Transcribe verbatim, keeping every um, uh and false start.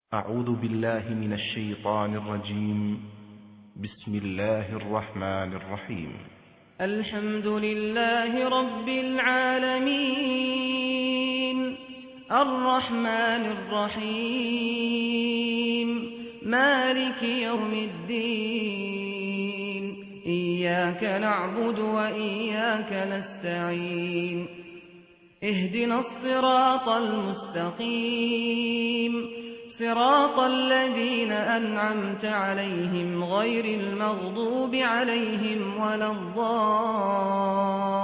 أعوذ بالله من الشيطان الرجيم. بسم الله الرحمن الرحيم. الحمد لله رب العالمين الرحمن الرحيم مالك يوم الدين إياك نعبد وإياك نستعين اهدنا الصراط المستقيم صراط الذين أنعمت عليهم غير المغضوب عليهم ولا الضالين